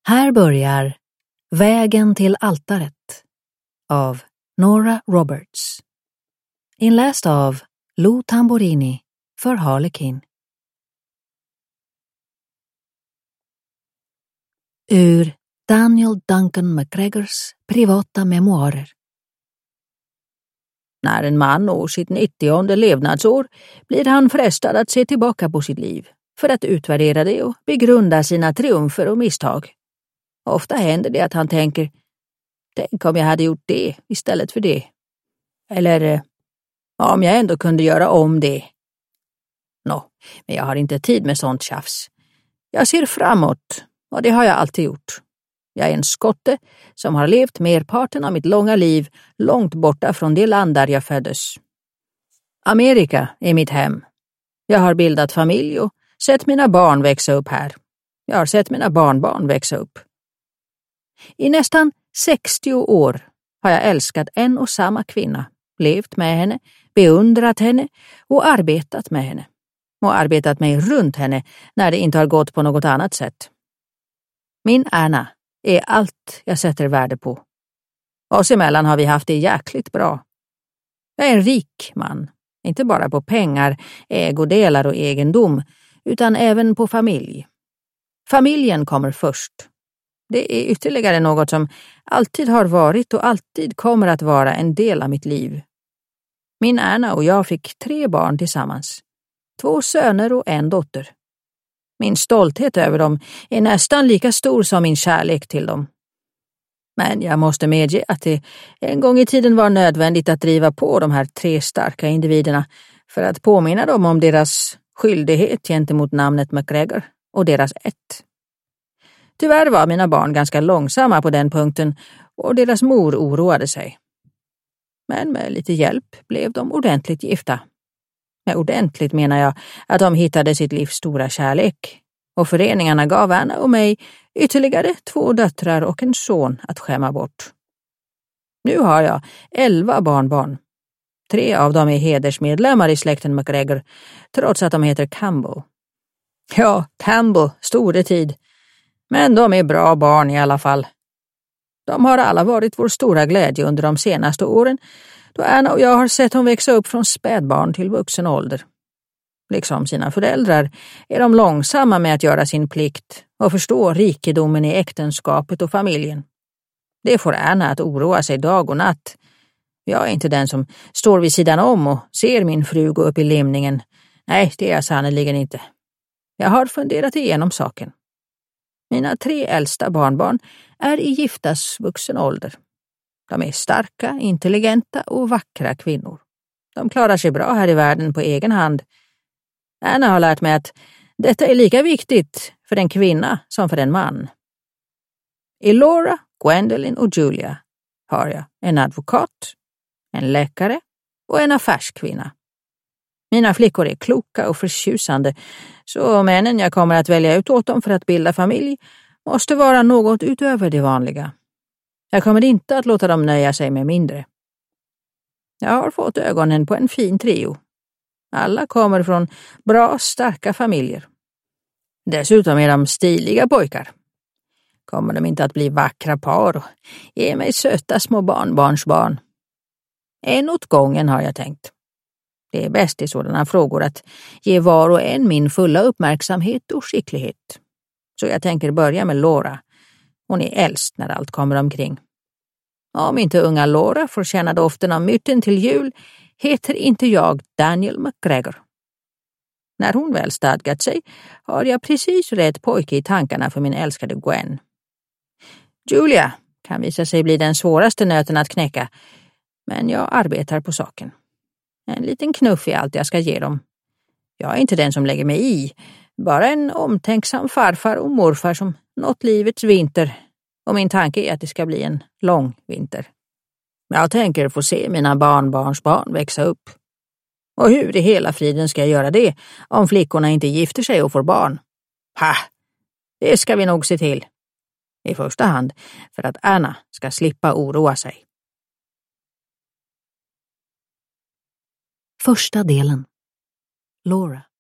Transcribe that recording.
Här börjar Vägen till altaret av Nora Roberts. Inläst av Lou Tamborini för Harlequin. Ur Daniel Duncan MacGregors privata memoarer. När en man når sitt 90:e levnadsår blir han frestad att se tillbaka på sitt liv för att utvärdera det och begrunda sina triumfer och misstag. Ofta händer det att han tänker, tänk om jag hade gjort det istället för det. Eller, om jag ändå kunde göra om det. Men jag har inte tid med sånt tjafs. Jag ser framåt, och det har jag alltid gjort. Jag är en skotte som har levt merparten av mitt långa liv långt borta från det land där jag föddes. Amerika är mitt hem. Jag har bildat familj och sett mina barn växa upp här. Jag har sett mina barnbarn växa upp. I nästan 60 år har jag älskat en och samma kvinna, levt med henne, beundrat henne och arbetat med henne. Och arbetat mig runt henne när det inte har gått på något annat sätt. Min Anna är allt jag sätter värde på. Oss emellan har vi haft det jäkligt bra. Jag är en rik man, inte bara på pengar, ägodelar och egendom, utan även på familj. Familjen kommer först. Det är ytterligare något som alltid har varit och alltid kommer att vara en del av mitt liv. Min Anna och jag fick 3 barn tillsammans. 2 söner och en dotter. Min stolthet över dem är nästan lika stor som min kärlek till dem. Men jag måste medge att det en gång i tiden var nödvändigt att driva på de här 3 starka individerna för att påminna dem om deras skyldighet gentemot namnet MacGregor och deras ett. Tyvärr var mina barn ganska långsamma på den punkten och deras mor oroade sig. Men med lite hjälp blev de ordentligt gifta. Med ordentligt menar jag att de hittade sitt livs stora kärlek och föreningarna gav Anna och mig ytterligare 2 döttrar och en son att skämma bort. Nu har jag 11 barnbarn. 3 av dem är hedersmedlemmar i släkten MacGregor, trots att de heter Campbell. Ja, Campbell, store tid. Men de är bra barn i alla fall. De har alla varit vår stora glädje under de senaste åren, då Anna och jag har sett dem växa upp från spädbarn till vuxen ålder. Liksom sina föräldrar är de långsamma med att göra sin plikt och förstå rikedomen i äktenskapet och familjen. Det får Anna att oroa sig dag och natt. Jag är inte den som står vid sidan om och ser min fru gå upp i limningen. Nej, det är jag sannoliken inte. Jag har funderat igenom saken. Mina 3 äldsta barnbarn är i giftas vuxen ålder. De är starka, intelligenta och vackra kvinnor. De klarar sig bra här i världen på egen hand. Anna har lärt mig att detta är lika viktigt för en kvinna som för en man. I Laura, Gwendolyn och Julia har jag en advokat, en läkare och en affärskvinna. Mina flickor är kloka och förtjusande, så männen jag kommer att välja ut åt dem för att bilda familj måste vara något utöver det vanliga. Jag kommer inte att låta dem nöja sig med mindre. Jag har fått ögonen på en fin trio. Alla kommer från bra, starka familjer. Dessutom är de stiliga pojkar. Kommer de inte att bli vackra par och ge mig söta små barnbarnsbarn? En åt gången har jag tänkt. Det är bäst i sådana frågor att ge var och en min fulla uppmärksamhet och skicklighet. Så jag tänker börja med Laura. Hon är äldst när allt kommer omkring. Om inte unga Laura får känna doften av myrten till jul heter inte jag Daniel MacGregor. När hon väl stadgat sig har jag precis rätt pojke i tankarna för min älskade Gwen. Julia kan visa sig bli den svåraste nöten att knäcka, men jag arbetar på saken. En liten knuff är allt jag ska ge dem. Jag är inte den som lägger mig i, bara en omtänksam farfar och morfar som nått livets vinter, och min tanke är att det ska bli en lång vinter. Jag tänker få se mina barnbarnsbarn växa upp. Och hur i hela friden ska jag göra det om flickorna inte gifter sig och får barn? Det ska vi nog se till. I första hand för att Anna ska slippa oroa sig. Första delen. Laura.